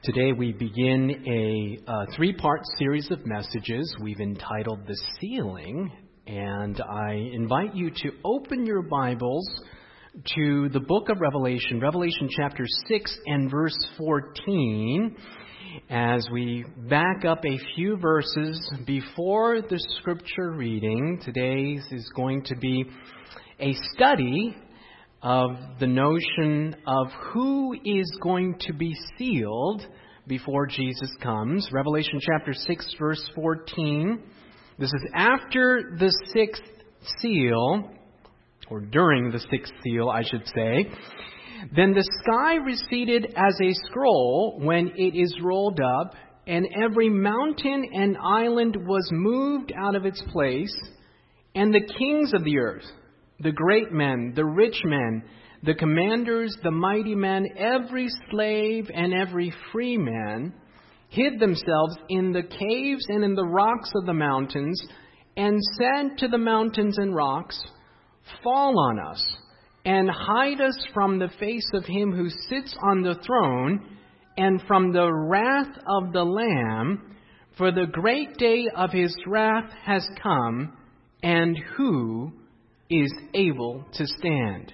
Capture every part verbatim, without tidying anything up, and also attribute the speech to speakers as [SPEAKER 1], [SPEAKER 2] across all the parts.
[SPEAKER 1] Today we begin a uh, three-part series of messages we've entitled The Sealing, and I invite you to open your Bibles to the book of Revelation, Revelation chapter six and verse fourteen, as we back up a few verses before the scripture reading. Today is going to be a study of the notion of who is going to be sealed before Jesus comes. Revelation chapter six, verse fourteen. This is after the sixth seal, or during the sixth seal, I should say. Then the sky receded as a scroll when it is rolled up, and every mountain and island was moved out of its place, and the kings of the earth, the great men, the rich men, the commanders, the mighty men, every slave and every free man, hid themselves in the caves and in the rocks of the mountains, and said to the mountains and rocks, "Fall on us, and hide us from the face of him who sits on the throne, and from the wrath of the Lamb, for the great day of his wrath has come, and who is able to stand."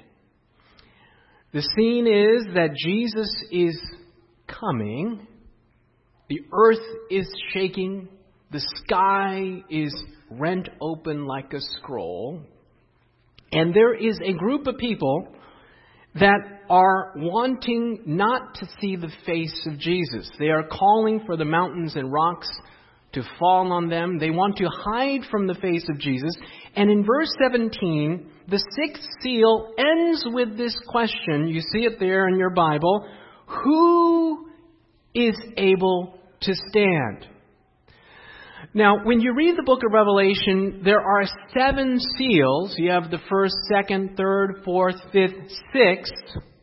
[SPEAKER 1] The scene is that Jesus is coming. The earth is shaking. The sky is rent open like a scroll. And there is a group of people that are wanting not to see the face of Jesus. They are calling for the mountains and rocks to fall on them. They want to hide from the face of Jesus. And in verse seventeen, the sixth seal ends with this question. You see it there in your Bible. Who is able to stand? Now, when you read the book of Revelation, there are seven seals. You have the first, second, third, fourth, fifth, sixth.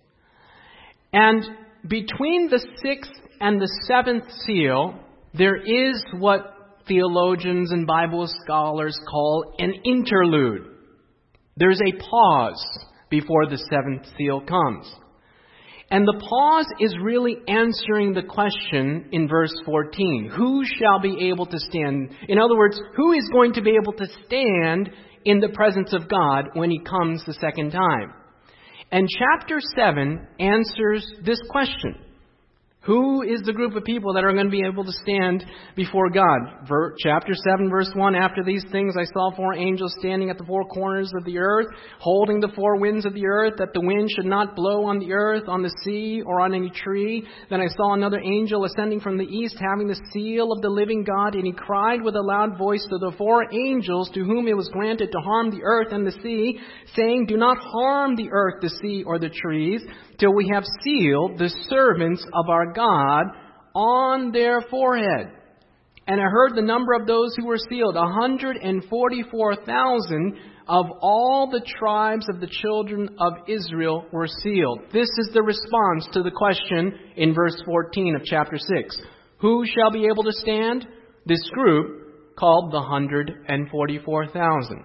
[SPEAKER 1] And between the sixth and the seventh seal, there is what theologians and Bible scholars call an interlude. There's a pause before the seventh seal comes. And the pause is really answering the question in verse fourteen. Who shall be able to stand? In other words, who is going to be able to stand in the presence of God when He comes the second time? And chapter seven answers this question. Who is the group of people that are going to be able to stand before God? Ver, chapter seven, verse one, after these things I saw four angels standing at the four corners of the earth, holding the four winds of the earth, that the wind should not blow on the earth, on the sea, or on any tree. Then I saw another angel ascending from the east, having the seal of the living God, and he cried with a loud voice to the four angels to whom it was granted to harm the earth and the sea, saying, "Do not harm the earth, the sea, or the trees, till we have sealed the servants of our God on their forehead." And I heard the number of those who were sealed, one hundred forty-four thousand of all the tribes of the children of Israel were sealed. This is the response to the question in verse fourteen of chapter six. Who shall be able to stand? This group called the one hundred forty-four thousand.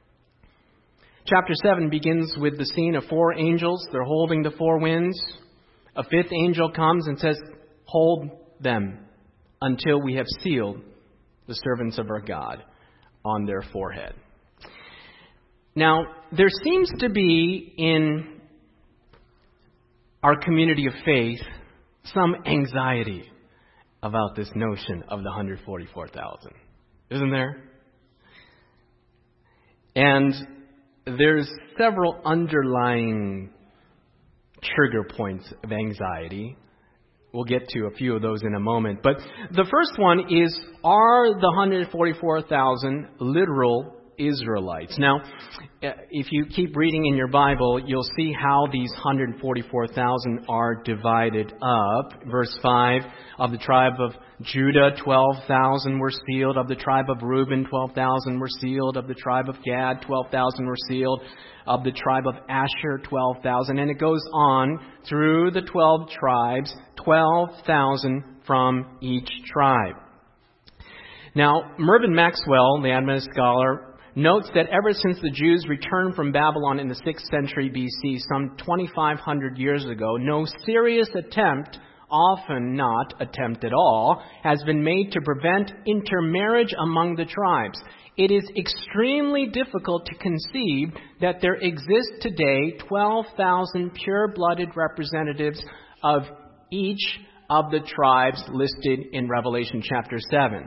[SPEAKER 1] Chapter seven begins with the scene of four angels. They're holding the four winds. A fifth angel comes and says, "Hold them until we have sealed the servants of our God on their forehead." Now, there seems to be in our community of faith some anxiety about this notion of the one hundred forty-four thousand. Isn't there? And there's several underlying trigger points of anxiety. We'll get to a few of those in a moment. But the first one is, are the one hundred forty-four thousand literal Israelites? Now, if you keep reading in your Bible, you'll see how these one hundred forty-four thousand are divided up. Verse five, of the tribe of Judah, twelve thousand were sealed. Of the tribe of Reuben, twelve thousand were sealed. Of the tribe of Gad, twelve thousand were sealed. Of the tribe of Asher, twelve thousand. And it goes on through the twelve tribes, twelve thousand from each tribe. Now, Mervyn Maxwell, the Adventist scholar, notes that ever since the Jews returned from Babylon in the sixth century B C, some twenty-five hundred years ago, no serious attempt often not attempt at all, has been made to prevent intermarriage among the tribes. It is extremely difficult to conceive that there exist today twelve thousand pure-blooded representatives of each of the tribes listed in Revelation chapter seven.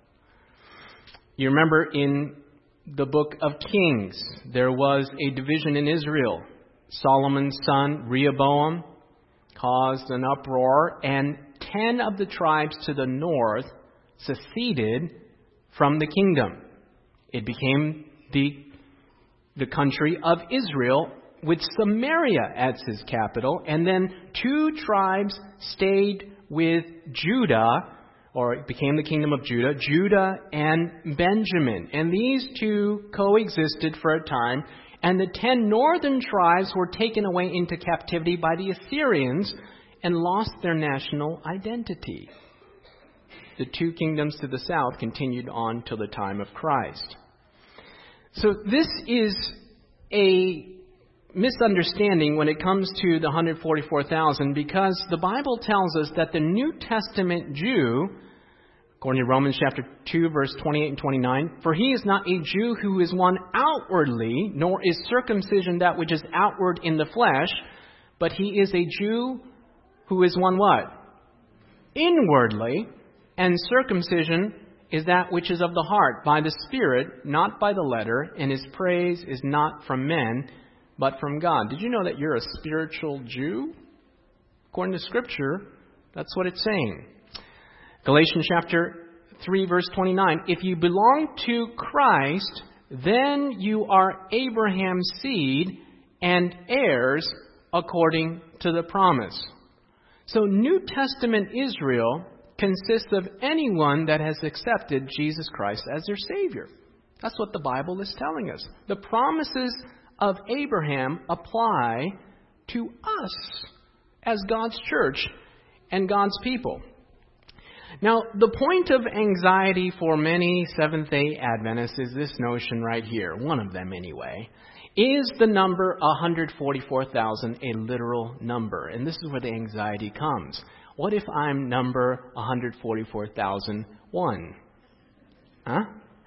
[SPEAKER 1] You remember in the book of Kings, there was a division in Israel. Solomon's son, Rehoboam, caused an uproar, and ten of the tribes to the north seceded from the kingdom. It became the, the country of Israel, with Samaria as his capital, and then two tribes stayed with Judah, or it became the kingdom of Judah, Judah and Benjamin. And these two coexisted for a time, and the ten northern tribes were taken away into captivity by the Assyrians and lost their national identity. The two kingdoms to the south continued on till the time of Christ. So this is a misunderstanding when it comes to the one hundred forty-four thousand, because the Bible tells us that the New Testament Jew, according to Romans chapter two, verse twenty-eight and twenty-nine, for he is not a Jew who is one outwardly, nor is circumcision that which is outward in the flesh, but he is a Jew who is one what? Inwardly, and circumcision is that which is of the heart, by the Spirit, not by the letter, and his praise is not from men, but from God. Did you know that you're a spiritual Jew? According to Scripture, that's what it's saying. Galatians chapter three, verse twenty-nine. If you belong to Christ, then you are Abraham's seed and heirs according to the promise. So New Testament Israel consists of anyone that has accepted Jesus Christ as their Savior. That's what the Bible is telling us. The promises of Abraham apply to us as God's church and God's people. Now, the point of anxiety for many Seventh-day Adventists is this notion right here, one of them anyway. Is the number one hundred forty-four thousand a literal number? And this is where the anxiety comes. What if I'm number one hundred forty-four thousand one? Huh?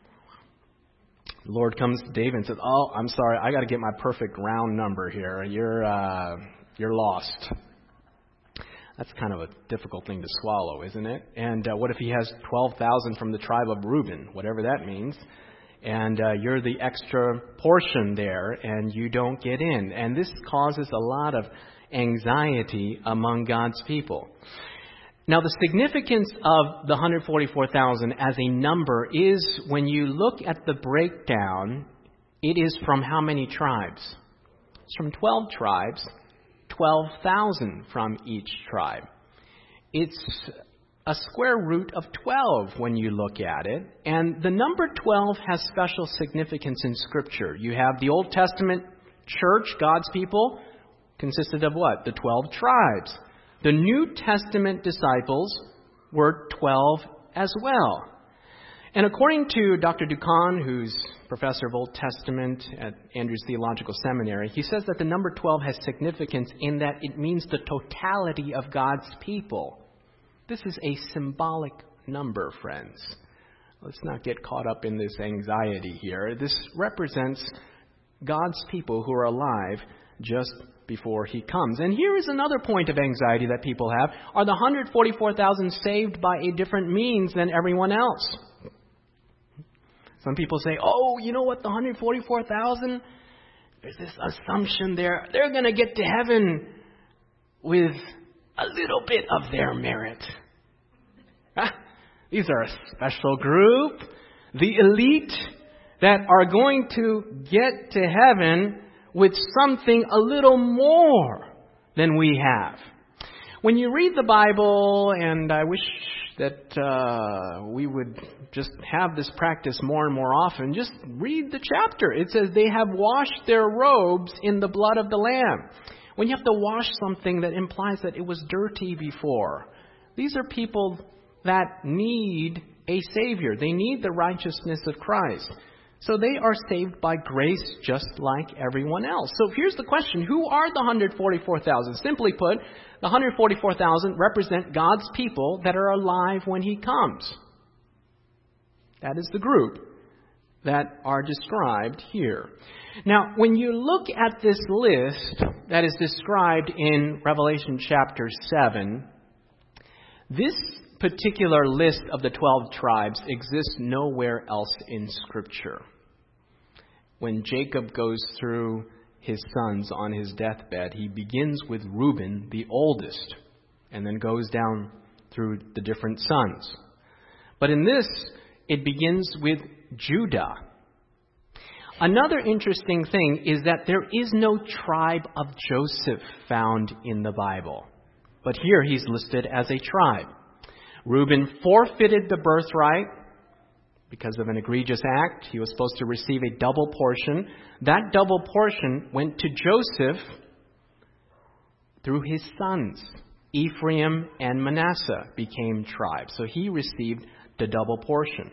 [SPEAKER 1] The Lord comes to David and says, oh, I'm sorry, I got to get my perfect round number here. You're, uh, you're lost. That's kind of a difficult thing to swallow, isn't it? And uh, what if he has twelve thousand from the tribe of Reuben, whatever that means, and uh, you're the extra portion there, and you don't get in? And this causes a lot of anxiety among God's people. Now, the significance of the one hundred forty-four thousand as a number is when you look at the breakdown, it is from how many tribes? It's from twelve tribes, twelve thousand from each tribe. It's a square root of twelve when you look at it. And the number twelve has special significance in Scripture. You have the Old Testament church, God's people, consisted of what? The twelve tribes. The New Testament disciples were twelve as well. And according to Doctor Ducan, who's professor of Old Testament at Andrews Theological Seminary, he says that the number twelve has significance in that it means the totality of God's people. This is a symbolic number, friends. Let's not get caught up in this anxiety here. This represents God's people who are alive just before he comes. And here is another point of anxiety that people have. Are the one hundred forty-four thousand saved by a different means than everyone else? Some people say, oh, you know what, the one hundred forty-four thousand, there's this assumption there. They're going to get to heaven with a little bit of their merit. Huh? These are a special group. The elite that are going to get to heaven with something a little more than we have. When you read the Bible, and I wish that uh, we would just have this practice more and more often, just read the chapter. It says they have washed their robes in the blood of the Lamb. When you have to wash something, that implies that it was dirty before. These are people that need a Savior. They need the righteousness of Christ. So they are saved by grace just like everyone else. So here's the question. Who are the one hundred forty-four thousand? Simply put, the one hundred forty-four thousand represent God's people that are alive when He comes. That is the group that are described here. Now, when you look at this list that is described in Revelation chapter seven, this particular list of the twelve tribes exists nowhere else in Scripture. When Jacob goes through his sons on his deathbed, he begins with Reuben, the oldest, and then goes down through the different sons. But in this, it begins with Judah. Another interesting thing is that there is no tribe of Joseph found in the Bible. But here he's listed as a tribe. Reuben forfeited the birthright because of an egregious act. He was supposed to receive a double portion. That double portion went to Joseph through his sons. Ephraim and Manasseh became tribes. So he received the double portion.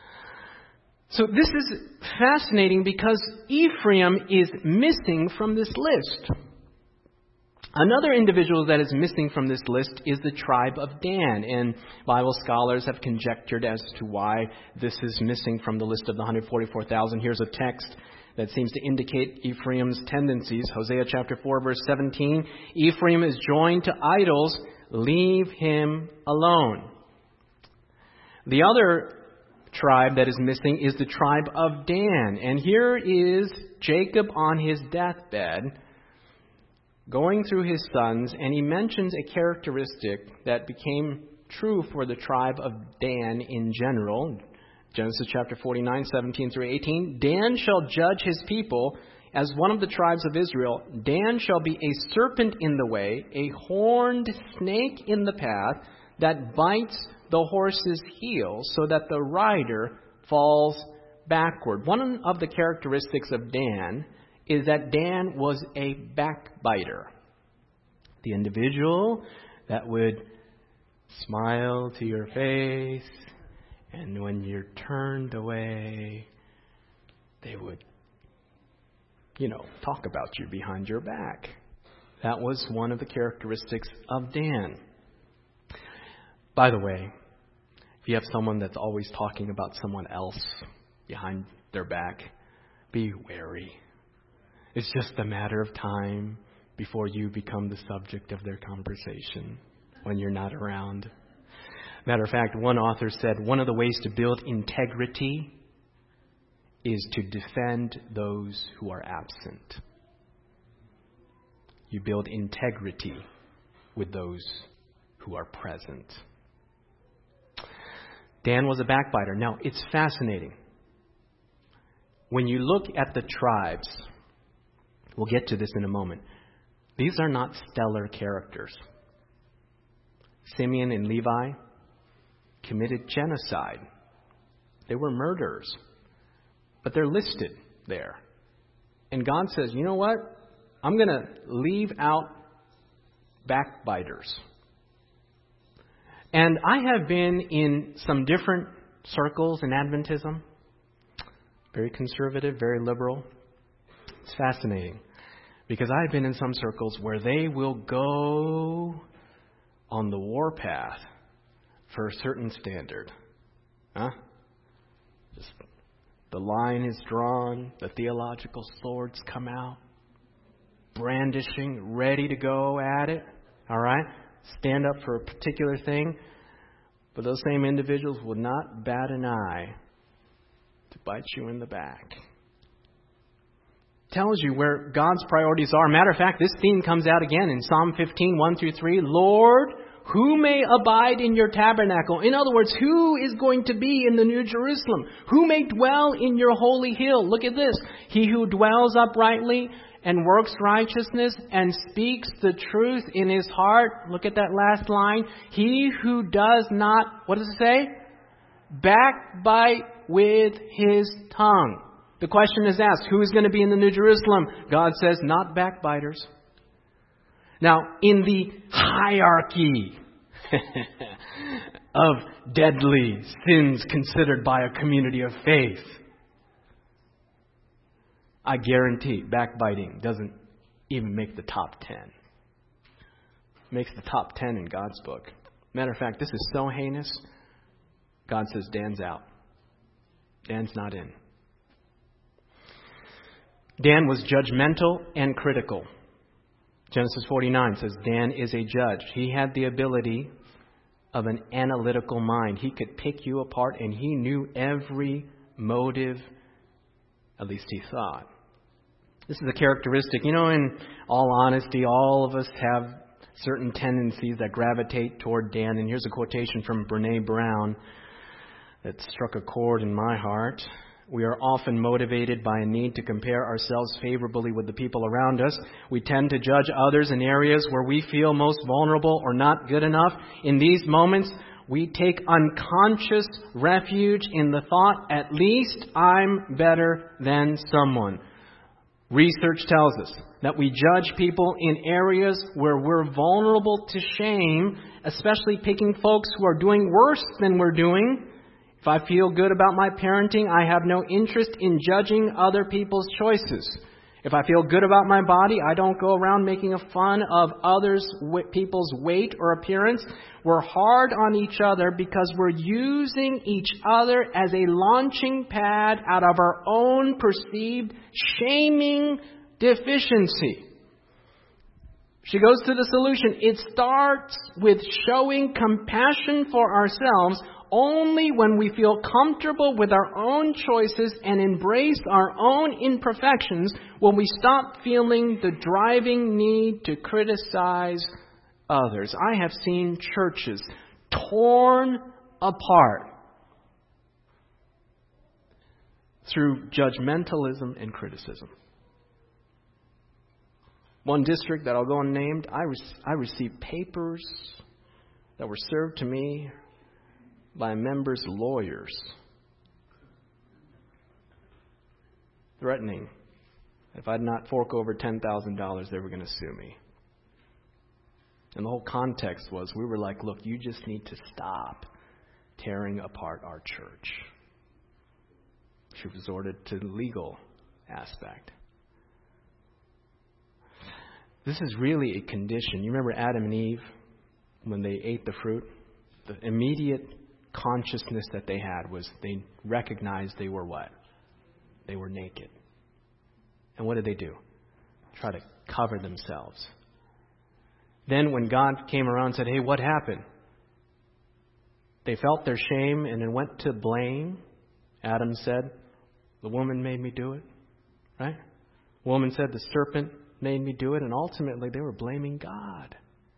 [SPEAKER 1] So this is fascinating because Ephraim is missing from this list. Another individual that is missing from this list is the tribe of Dan, and Bible scholars have conjectured as to why this is missing from the list of the one hundred forty-four thousand. Here's a text that seems to indicate Ephraim's tendencies. Hosea chapter four, verse seventeen. Ephraim is joined to idols. Leave him alone. The other tribe that is missing is the tribe of Dan. And here is Jacob on his deathbed, going through his sons, and he mentions a characteristic that became true for the tribe of Dan in general. Genesis chapter forty-nine, seventeen through eighteen. Dan shall judge his people as one of the tribes of Israel. Dan shall be a serpent in the way, a horned snake in the path that bites the horse's heel so that the rider falls backward. One of the characteristics of Dan is that Dan was a backbiter. The individual that would smile to your face, and when you're turned away, they would, you know, talk about you behind your back. That was one of the characteristics of Dan. By the way, if you have someone that's always talking about someone else behind their back, be wary. It's just a matter of time before you become the subject of their conversation when you're not around. Matter of fact, one author said one of the ways to build integrity is to defend those who are absent. You build integrity with those who are present. Dan was a backbiter. Now, it's fascinating. When you look at the tribes, we'll get to this in a moment, these are not stellar characters. Simeon and Levi committed genocide. They were murderers. But they're listed there. And God says, you know what? I'm going to leave out backbiters. And I have been in some different circles in Adventism. Very conservative, very liberal. It's fascinating. Because I've been in some circles where they will go on the warpath for a certain standard. Huh? Just the line is drawn, the theological swords come out, brandishing, ready to go at it. All right? Stand up for a particular thing. But those same individuals will not bat an eye to bite you in the back. Tells you where God's priorities are. Matter of fact, this theme comes out again in Psalm fifteen, one through three. Lord, who may abide in your tabernacle? In other words, who is going to be in the New Jerusalem? Who may dwell in your holy hill? Look at this. He who dwells uprightly and works righteousness and speaks the truth in his heart. Look at that last line. He who does not, what does it say? Backbite with his tongue. The question is asked, who is going to be in the New Jerusalem? God says, not backbiters. Now, in the hierarchy of deadly sins considered by a community of faith, I guarantee backbiting doesn't even make the top ten. It makes the top ten in God's book. Matter of fact, this is so heinous, God says Dan's out. Dan's not in. Dan was judgmental and critical. Genesis forty-nine says Dan is a judge. He had the ability of an analytical mind. He could pick you apart, and he knew every motive, at least he thought. This is a characteristic. You know, in all honesty, all of us have certain tendencies that gravitate toward Dan. And here's a quotation from Brene Brown that struck a chord in my heart. We are often motivated by a need to compare ourselves favorably with the people around us. We tend to judge others in areas where we feel most vulnerable or not good enough. In these moments, we take unconscious refuge in the thought, at least I'm better than someone. Research tells us that we judge people in areas where we're vulnerable to shame, especially picking folks who are doing worse than we're doing. If I feel good about my parenting, I have no interest in judging other people's choices. If I feel good about my body, I don't go around making fun of others' people's weight or appearance. We're hard on each other because we're using each other as a launching pad out of our own perceived shaming deficiency. She goes to the solution. It starts with showing compassion for ourselves. Only when we feel comfortable with our own choices and embrace our own imperfections will we stop feeling the driving need to criticize others. I have seen churches torn apart through judgmentalism and criticism. One district that I'll go unnamed, I, re- I received papers that were served to me by members' lawyers, threatening if I'd not fork over ten thousand dollars, they were going to sue me. And the whole context was, we were like, look, you just need to stop tearing apart our church. She resorted to the legal aspect. This is really a condition. You remember Adam and Eve, when they ate the fruit? The immediate consciousness that they had was they recognized they were what? They were naked. And what did they do? Try to cover themselves. Then when God came around and said, hey, what happened? They felt their shame and then went to blame. Adam said, the woman made me do it. Right? The woman said, the serpent made me do it. And ultimately they were blaming God.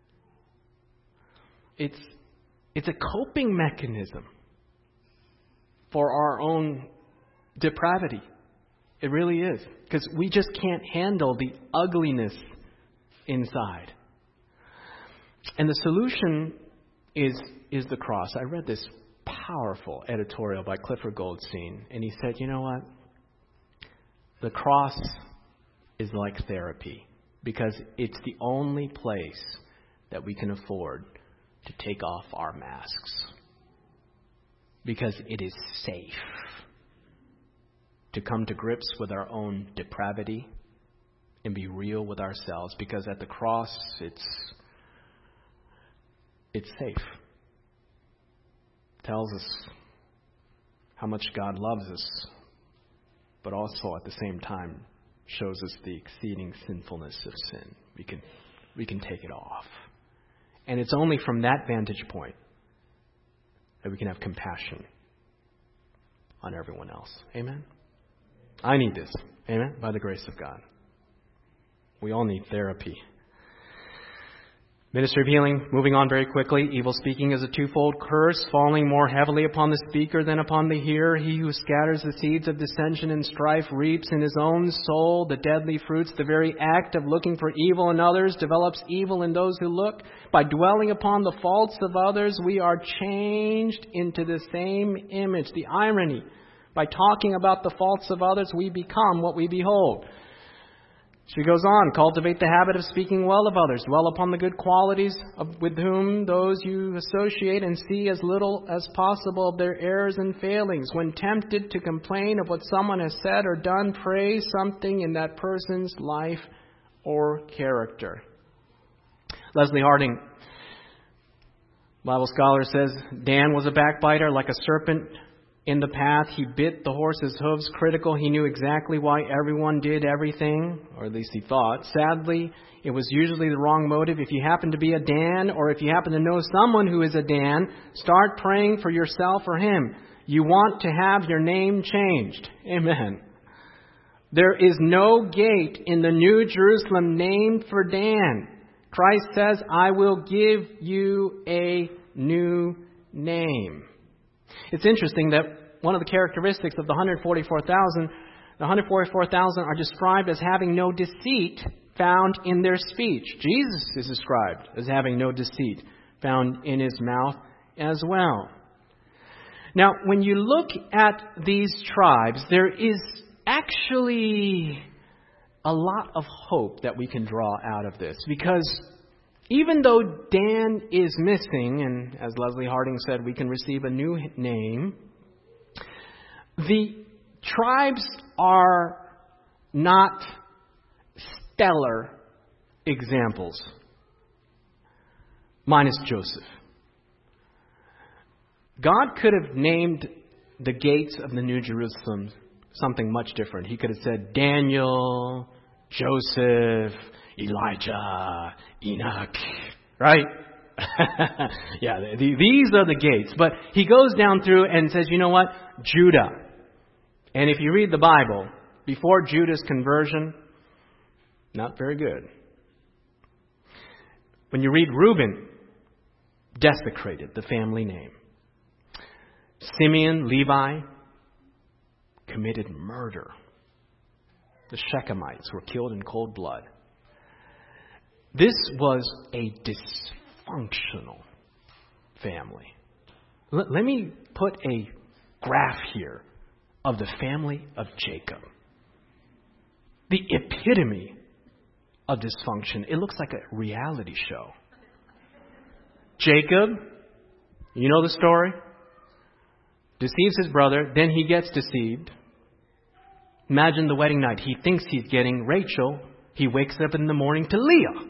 [SPEAKER 1] It's It's a coping mechanism for our own depravity. It really is. Because we just can't handle the ugliness inside. And the solution is, is the cross. I read this powerful editorial by Clifford Goldstein. And he said, you know what? The cross is like therapy. Because it's the only place that we can afford to take off our masks. Because it is safe to come to grips with our own depravity and be real with ourselves. Because at the cross, it's it's safe. It tells us how much God loves us, but also at the same time shows us the exceeding sinfulness of sin. We can we can take it off. And it's only from that vantage point that we can have compassion on everyone else. Amen? I need this. Amen? By the grace of God. We all need therapy. Ministry of healing, moving on very quickly. Evil speaking is a twofold curse, falling more heavily upon the speaker than upon the hearer. He who scatters the seeds of dissension and strife reaps in his own soul the deadly fruits. The very act of looking for evil in others develops evil in those who look. By dwelling upon the faults of others, we are changed into the same image. The irony, by talking about the faults of others, we become what we behold. She goes on, cultivate the habit of speaking well of others. Dwell upon the good qualities of, with whom those you associate, and see as little as possible of their errors and failings. When tempted to complain of what someone has said or done, praise something in that person's life or character. Leslie Harding, Bible scholar, says, Dan was a backbiter like a serpent in the path. He bit the horse's hooves. Critical, he knew exactly why everyone did everything, or at least he thought. Sadly, it was usually the wrong motive. If you happen to be a Dan, or if you happen to know someone who is a Dan, start praying for yourself or him. You want to have your name changed. Amen. There is no gate in the New Jerusalem named for Dan. Christ says, I will give you a new name. It's interesting that one of the characteristics of the one hundred forty-four thousand, the one hundred forty-four thousand are described as having no deceit found in their speech. Jesus is described as having no deceit found in his mouth as well. Now, when you look at these tribes, there is actually a lot of hope that we can draw out of this, because even though Dan is missing, and as Leslie Harding said, we can receive a new name, the tribes are not stellar examples, minus Joseph. God could have named the gates of the New Jerusalem something much different. He could have said Daniel, Joseph, Elijah, Enoch, right? yeah, the, these are the gates. But he goes down through and says, you know what? Judah. And if you read the Bible, before Judah's conversion, not very good. When you read Reuben, desecrated the family name. Simeon, Levi, committed murder. The Shechemites were killed in cold blood. This was a dysfunctional family. Let, let me put a graph here of the family of Jacob. The epitome of dysfunction. It looks like a reality show. Jacob, you know the story? Deceives his brother, then he gets deceived. Imagine the wedding night. He thinks he's getting Rachel. He wakes up in the morning to Leah.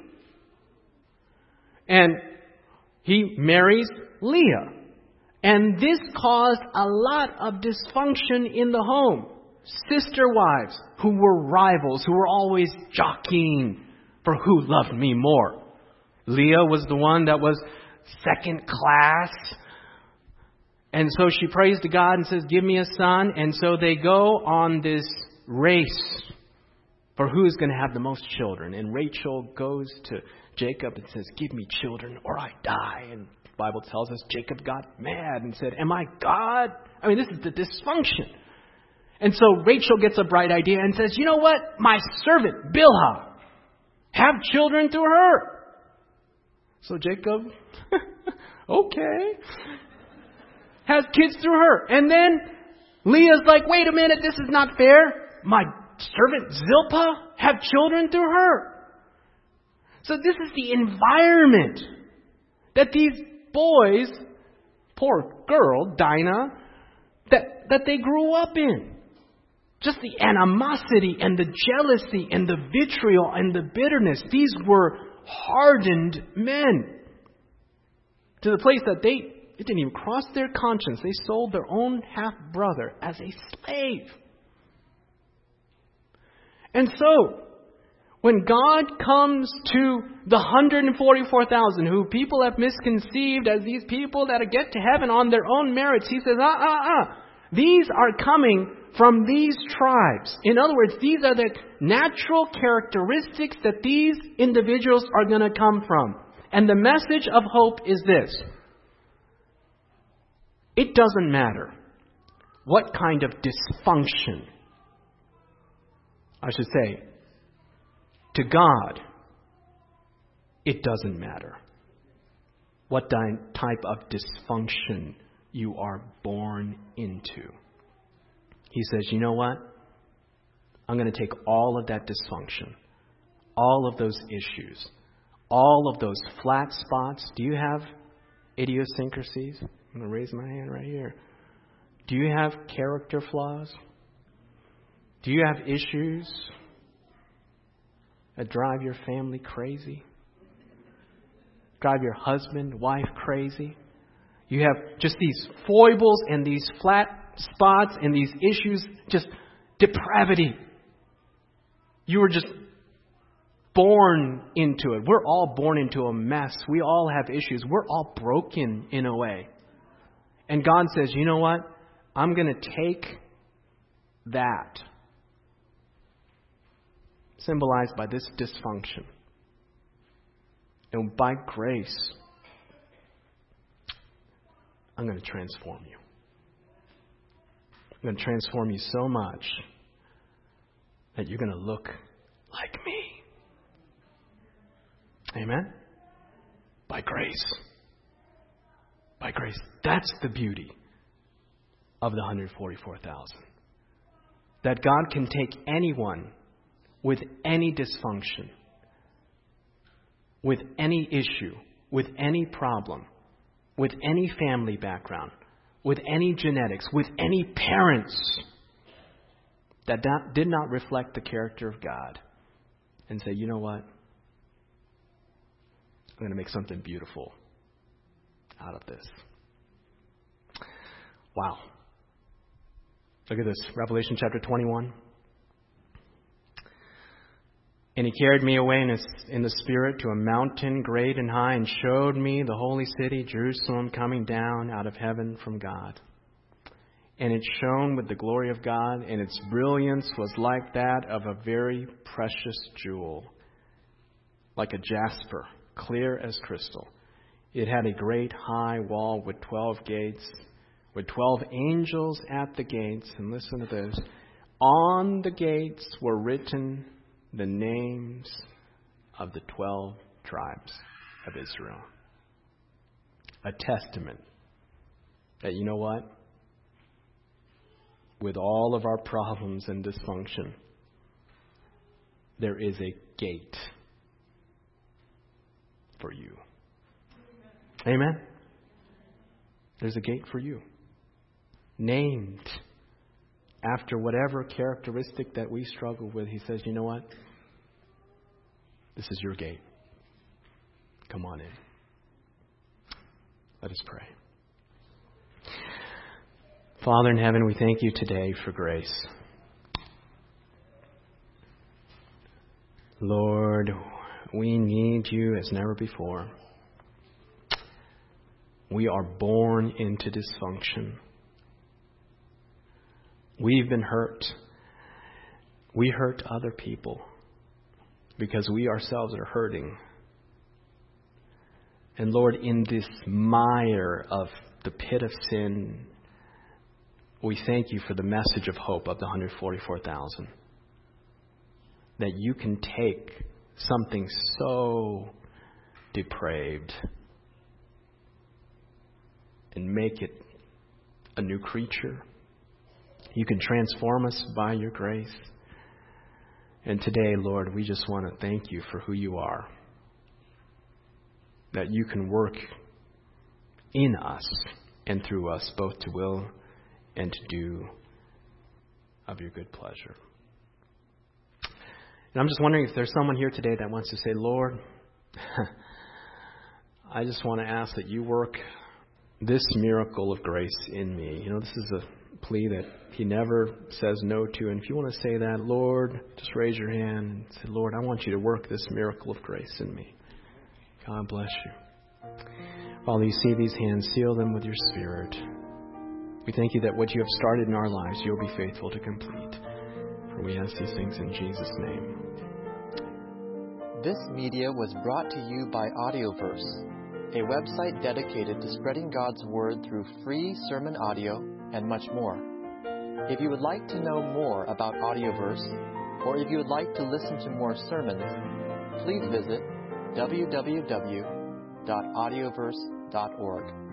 [SPEAKER 1] And he marries Leah. And this caused a lot of dysfunction in the home. Sister wives who were rivals, who were always jockeying for who loved me more. Leah was the one that was second class. And so she prays to God and says, give me a son. And so they go on this race for who's going to have the most children. And Rachel goes to Jacob and says, give me children or I die. And the Bible tells us Jacob got mad and said, am I God? I mean, this is the dysfunction. And so Rachel gets a bright idea and says, you know what? My servant, Bilhah, have children through her. So Jacob, okay, has kids through her. And then Leah's like, wait a minute, this is not fair. My servant Zilpah have children through her. So this is the environment that these boys, poor girl, Dinah, that, that they grew up in. Just the animosity and the jealousy and the vitriol and the bitterness. These were hardened men. To the place that they, it didn't even cross their conscience. They sold their own half-brother as a slave. And so, when God comes to the one hundred forty-four thousand who people have misconceived as these people that get to heaven on their own merits, He says, ah, ah, ah. These are coming from these tribes. In other words, these are the natural characteristics that these individuals are going to come from. And the message of hope is this. It doesn't matter what kind of dysfunction, I should say, to God, it doesn't matter what type of dysfunction you are born into. He says, you know what? I'm going to take all of that dysfunction all of those issues, all of those flat spots. Do you have idiosyncrasies? I'm going to raise my hand right here. Do you have character flaws? Do you have issues that drive your family crazy? Drive your husband, wife crazy? You have just these foibles and these flat spots and these issues, just depravity. You were just born into it. We're all born into a mess. We all have issues. We're all broken in a way. And God says, you know what? I'm going to take that, symbolized by this dysfunction, and by grace, I'm going to transform you. I'm going to transform you so much that you're going to look like me. Amen? By grace. By grace. That's the beauty of the one hundred forty-four thousand. That God can take anyone with any dysfunction, with any issue, with any problem, with any family background, with any genetics, with any parents that did not reflect the character of God, and say, you know what? I'm going to make something beautiful out of this. Wow. Look at this. Revelation chapter twenty-one. And he carried me away in, his, in the Spirit to a mountain great and high, and showed me the holy city, Jerusalem, coming down out of heaven from God. And it shone with the glory of God, and its brilliance was like that of a very precious jewel, like a jasper, clear as crystal. It had a great high wall with twelve gates, with twelve angels at the gates. And listen to this. On the gates were written the names of the twelve tribes of Israel. A testament that, you know what? With all of our problems and dysfunction, there is a gate for you. Amen? There's a gate for you. Named after whatever characteristic that we struggle with. He says, you know what? This is your gate. Come on in. Let us pray. Father in heaven, we thank you today for grace. Lord, we need you as never before. We are born into dysfunction. We've been hurt. We hurt other people because we ourselves are hurting. And Lord, in this mire of the pit of sin, we thank you for the message of hope of the one hundred forty-four thousand. That you can take something so depraved and make it a new creature. You can transform us by your grace. And today, Lord, we just want to thank you for who you are. That you can work in us and through us, both to will and to do of your good pleasure. And I'm just wondering if there's someone here today that wants to say, Lord, I just want to ask that you work this miracle of grace in me. You know, this is a plea that he never says no to. And if you want to say that, Lord, just raise your hand and say, Lord, I want you to work this miracle of grace in me. God bless you. While you see these hands, seal them with your Spirit. We thank you that what you have started in our lives, you'll be faithful to complete. For we ask these things in Jesus' name.
[SPEAKER 2] This media was brought to you by Audioverse, a website dedicated to spreading God's Word through free sermon audio and much more. If you would like to know more about Audioverse, or if you would like to listen to more sermons, please visit w w w dot audioverse dot org.